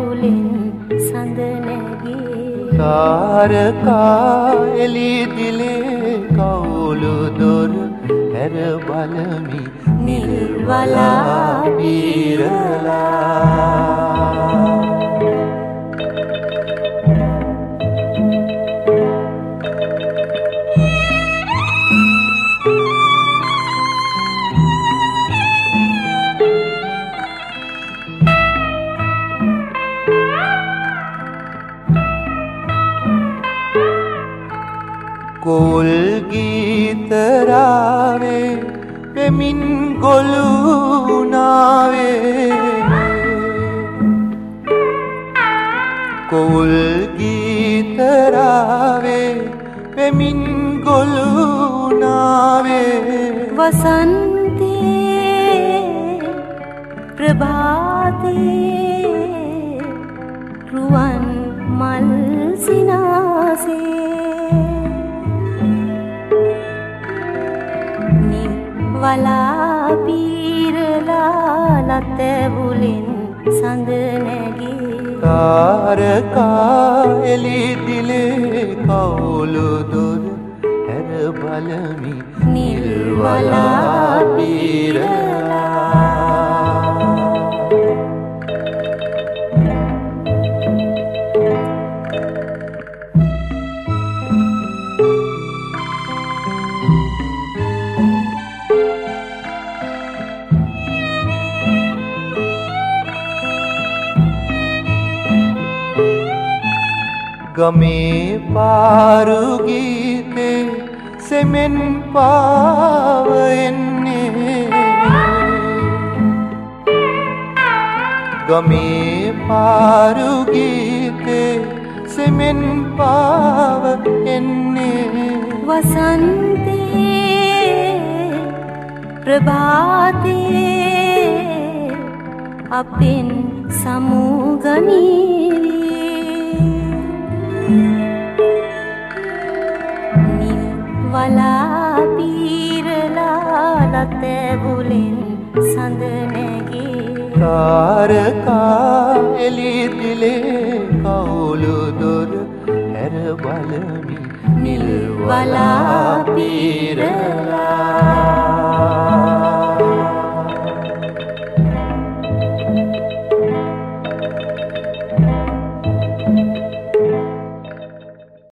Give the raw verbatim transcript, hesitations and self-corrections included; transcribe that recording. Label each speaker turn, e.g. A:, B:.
A: නැතැවුලෙන් සඳ නැගේ
B: තාරකා එලි දිලේ කවුළු දොර හැර බලමි
A: නිල් වලා
B: පීරලා කොල් ගීතරාවේ වෙමින් ගොළුනාවේ කොල් ගීතරාවේ වෙමින් ගොළුනාවේ
A: වසන්තේ ප්‍රභාතේ රුවන් මල් සිනාසේ වලා පීරලා නැතැවුලෙන් සඳ නැගේ
B: තාරකා එලි දිලේ කවුළු දොර හැර බලමි
A: නිල් වලා පීරලා
B: ගමේ පාරු ගීතේ සෙමෙන් පාව එන්නේ ගමේ පාරු ගීතේ සෙමෙන් පාව එන්නේ
A: වසන්තේ ප්‍රභාතේ අපෙන් සමුගනීවි නිල් වලා පීරලා නැතැවුලෙන් සඳ නැගේ
B: තාරකා එලි දිලේ කවුළු දොර හැර බලමි
A: නිල් වලා පීරලා